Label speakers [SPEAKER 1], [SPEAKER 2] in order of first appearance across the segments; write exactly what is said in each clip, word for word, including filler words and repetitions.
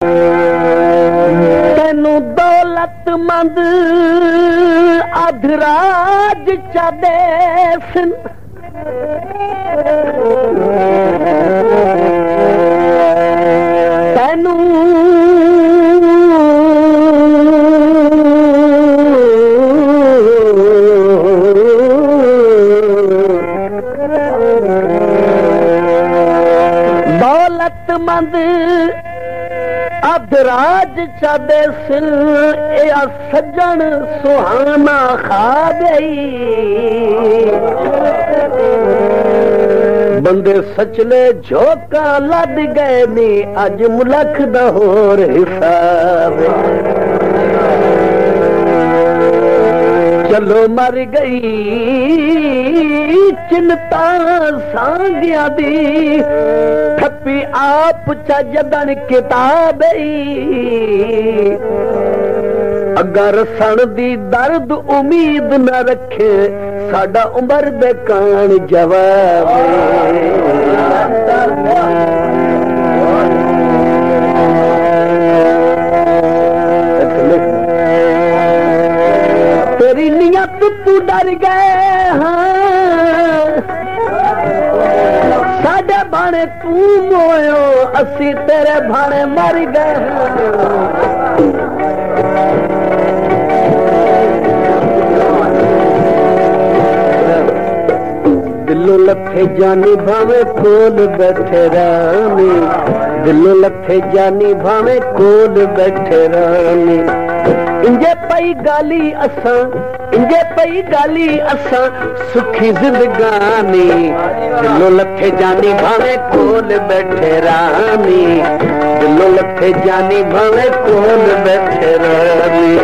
[SPEAKER 1] तेनू दौलतमंद अधराज चा देसन तेनू दौलतमंद अधराज चा देसन या सज्जन सुहाना खा गई बंदे सचले झोंका लद गए नी अज मुलख दा होर हिसाब चलो मर गई चिंता सांगिया दी ठप्पी आप चा जदन किताब अगर सन दी दर्द उम्मीद न रखे साडा उमर दे कान जवाब तेरी नियत तू डर गए हाँ साडे भाने तू मोयो असी तेरे भाने मर गए दिलों लथे जानी भावे कोल बैठे रानी दिलों लथे जानी भावे कोल बैठे रानी इंजे पई गाली असा इंजे पई गाली असा सुखी जिंदगानी दिलों लथे जानी भावे कोल बैठे रानी दिलों लथे जानी भावे कोल बैठे रानी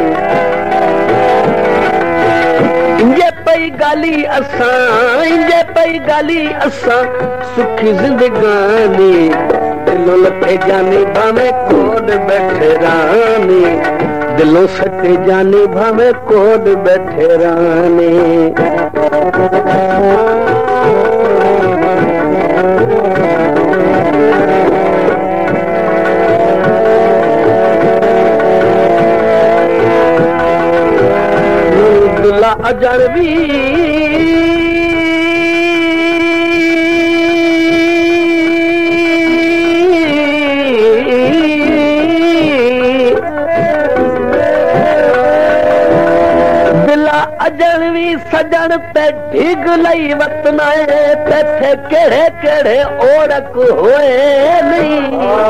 [SPEAKER 1] इंजे पई गाली असा इंजे पई गाली असा सुखी जिंदगानी दिलों लथे जानी भावे कोल बैठे रानी दिलों सटे जानी भावे कोल बैठे रानी दिला अजनबी अजनवी सजन पे ढिग लई वतनाए थे केड़े केड़े ओढ़क होए नहीं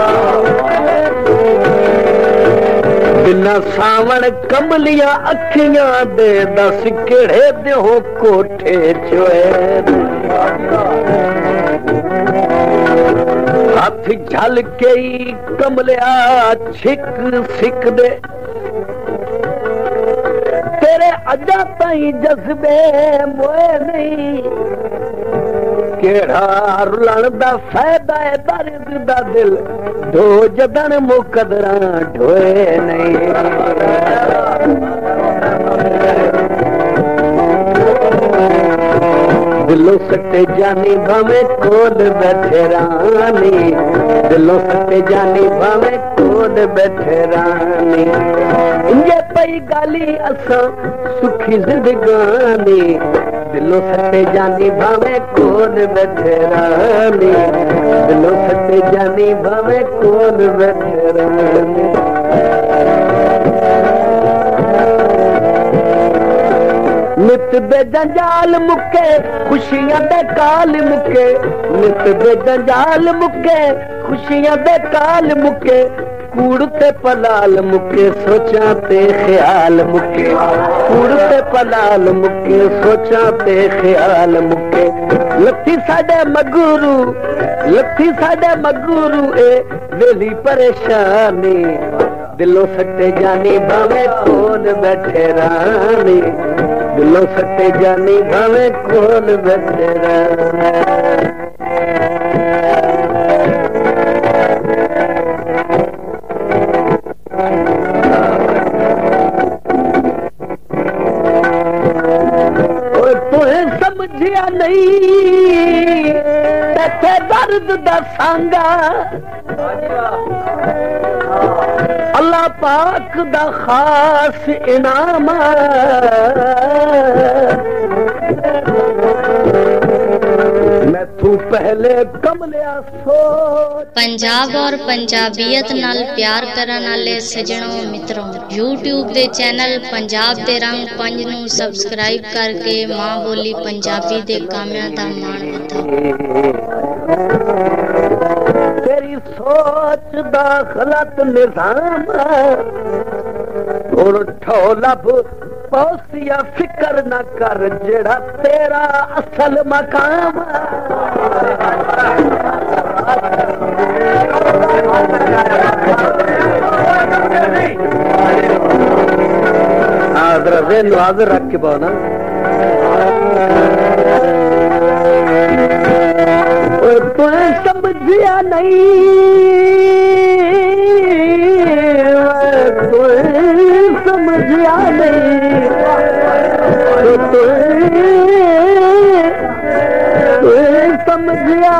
[SPEAKER 1] बिना सावण कमलियां अखियां दे दस केड़े देहो कोठे चोए हाथ झल के कमलिया छिक सिक दे तेरे अजा ताई जज्बे मोए नहीं केड़ा रुलन दा फायदा है दर्द दा दिल दो जदन मुकदरा ढोए नहीं दिलों सटे जानी भावे कोल बैठे रानी दिलों सटे जानी भावे कोल बैठे रानी इंजे पई गाली असा सुखी जिंदगानी दिलों सटे जानी भावे कोल बैठे रानी दिलों सटे जानी भावे कोल बैठे रानी नित दे जंजाल मुके खुशियां दे काल मुके नित दे जंजाल मुके खुशियां दे काल मुके कूड़ ते पलाल मुके सोचा ते ख्याल मुके कूड़ ते पलाल मुके सोचा ते ख्याल मुके लथी साडे मगरू लथी साडे मगरू ए वेली परेशानी दिलों सटे जानी भावे कोल बैठे रानी दिलों सटे जानी भावे कोल बैठे रानी समझिया नहीं ते दर्द दा सांगा पाक दा खास इनाम मैं तू पहले कमलिया सोच।
[SPEAKER 2] पंजाब और पंजाबीयत नाल प्यार करन वाले सजणों मित्रों यूट्यूब दे चैनल पंजाब दे रंग पंज नू सबसक्राइब करके मां बोली पंजाबी दे कामियां दा मान वधाओ।
[SPEAKER 1] तेरी सोच दा गलत निजाम और ठोलब पौसिया फिकर न कर जेड़ा तेरा असल मकाम हाजर वेन हाजर रख के बोना तू समझिया नहीं तू समझिया नहीं तू तू समझिया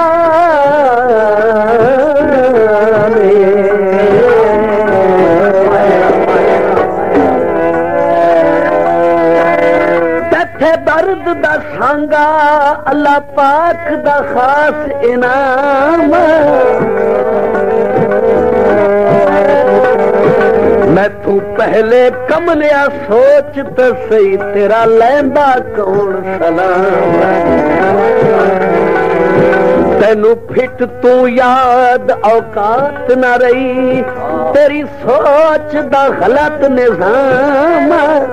[SPEAKER 1] तथे दर्द दा सांगा अल्लाह पाक दा खास इनाम मैं तू पहले कमलिया सोच तो सही तेरा लैंदा कौन सलाम तेनू फिट तू याद औकात न रही तेरी सोच दा गलत निजाम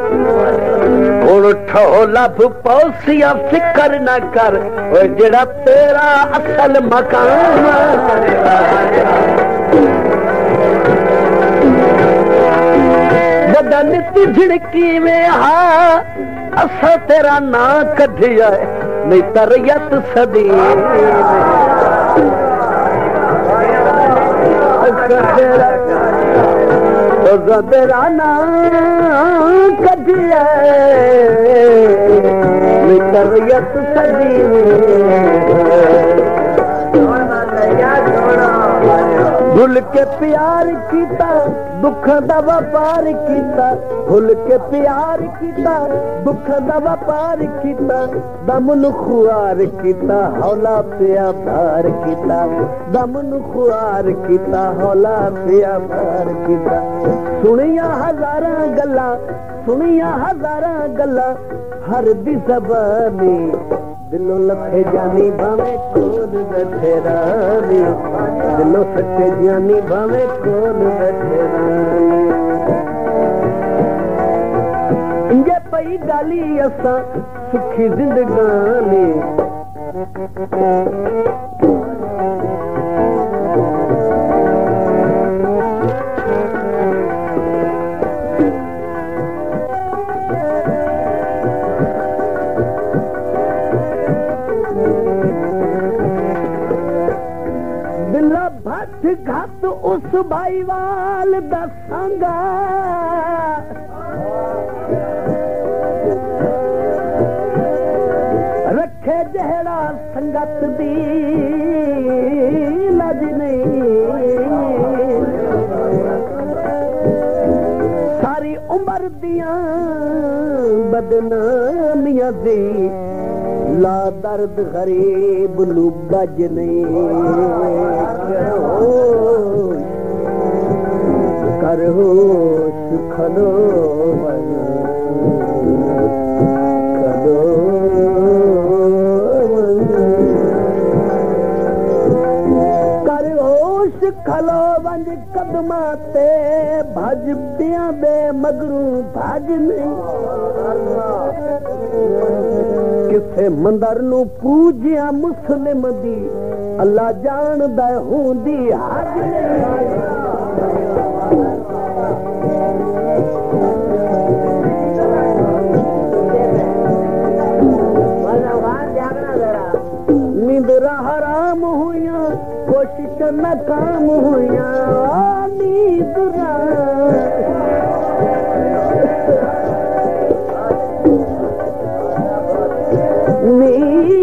[SPEAKER 1] ठोलब पौसिया फिकर न कर जेड़ा तेरा असल मकाम बदन झिड़की में हा असा तेरा ना कढ़िया नहीं तरयत सदी तेरा ना कढ़िया नहीं तरयत सदी भूल के प्यार कीता दुख दा व्यापार कीता भूल के प्यार कीता दुख दा व्यापार कीता दम नु खुआर कीता हौला पिया भार कीता दम नु खुआर कीता हौला पिया भार कीता सुनिया हजारां गल्लां सुनिया हजारां गल्लां हर दी ज़बानी दिलों लखे जानी भावे कोल बैठे रानी दिलों सच्चे जानी भावे कोल बैठे रानी इंजे पई गाली असा सुखी जिंदगानी भट घट उस भाईवाल दसांगा रखे जहड़ा संगत दी लज नहीं सारी उम्र दिया बदनामियां दी ला दर्द गरीब नू बज नहीं कर होश खलो खलो कर होश खलो वंज कदमा ते भज दिया दे मगरू भज नहीं किसे मंदर नू पूजिया मुस्लिम दी अल्लाह जानदा हुंदी हज नींदरा हराम हुइया कोशिश नाकाम हुइया नींदरा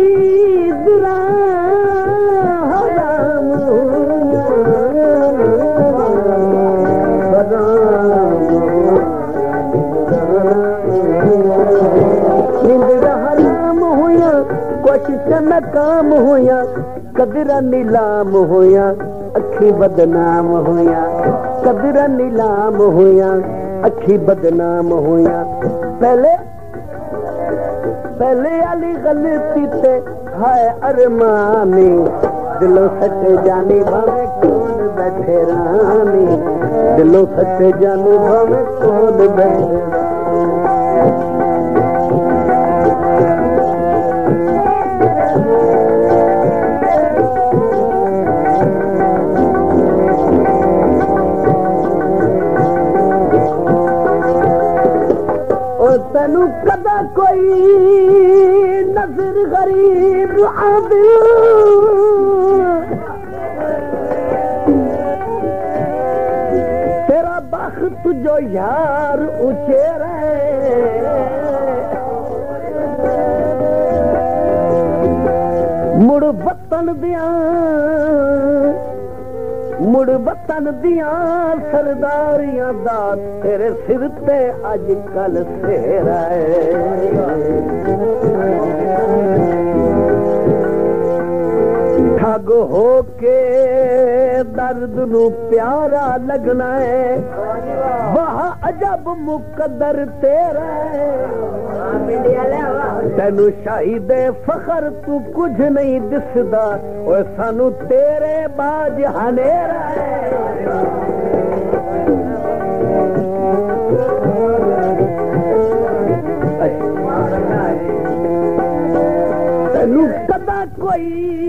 [SPEAKER 1] नींदरा हराम हुइया नाकाम होया कदरा नीलाम होया अखी बदनाम होया कदरा नीलाम होया अखी बदनाम होया पहले पहले वाली गलती ते हाय अरमानी दिलों सच्चे जानी भावे कौन बैठे रानी दिलों सच्चे जानी भावे कौन बैठे तैनू कदा कोई नजर गरीब आदिल तेरा बख्त जो यार उचेरा मुड़ बतन दिया मुड़ बतन दिया सरदारियां दा तेरे सिर ते अज कल सेरा ठग हो के दर्द नू प्यारा लगना है वाह अजब मुकद्दर तेरा तेनू शाहिदे फखर तू कुछ नहीं दिसदा और सानू तेरे बाज हनेरा तेनू कदा कोई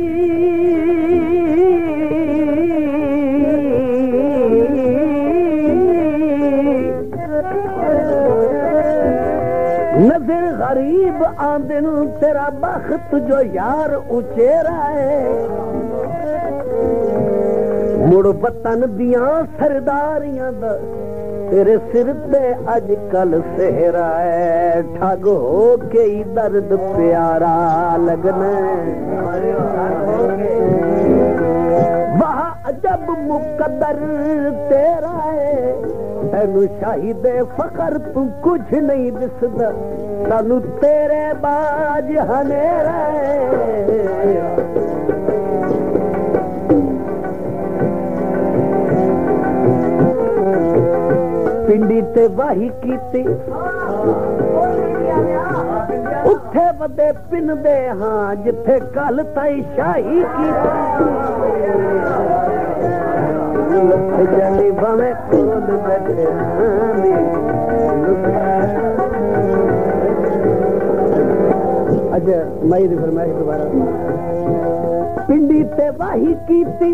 [SPEAKER 1] नजर गरीब आंदिन तेरा बख्त जो यार उचेरा है मुड़ बतन दिया सरदारियां दा तेरे सिर पे अज कल सेहरा है ठग हो के ही दर्द प्यारा लगना वाह अजब मुकद्दर तेरा है तेनू शाहिदे फखर तू कुछ नहीं दिसदा सानू तेरे बाज हनेरा पिंडी ते वाही कीती उठे वदे पिन दे हाँ जिथे कल ताई शाही कीती जानी भावे कौन बैठे अच्छा मई दी फरमाइश दोबारा पिंडी ते वाही कीती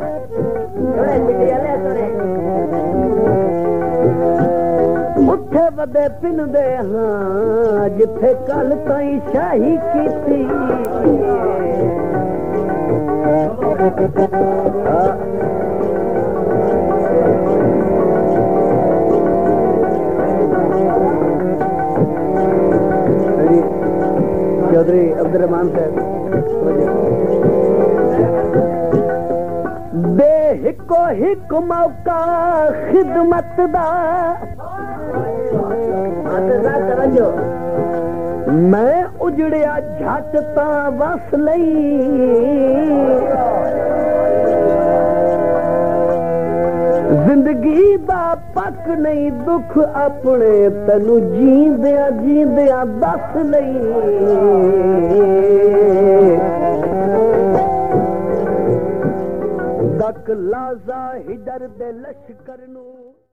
[SPEAKER 1] उठे वदे पिन दे हाँ जिथे कल ताई शाही कीती चौधरी अब्दुल रहमान साहब दे हिको हिक मौका खिदमत दा मैं उजड़िया झट तां वस लई जिंदगी दा पक नहीं दुख अपने तैनू जींदिया जींदिया दस लई दक लाजा हिडर दे लश्कर नू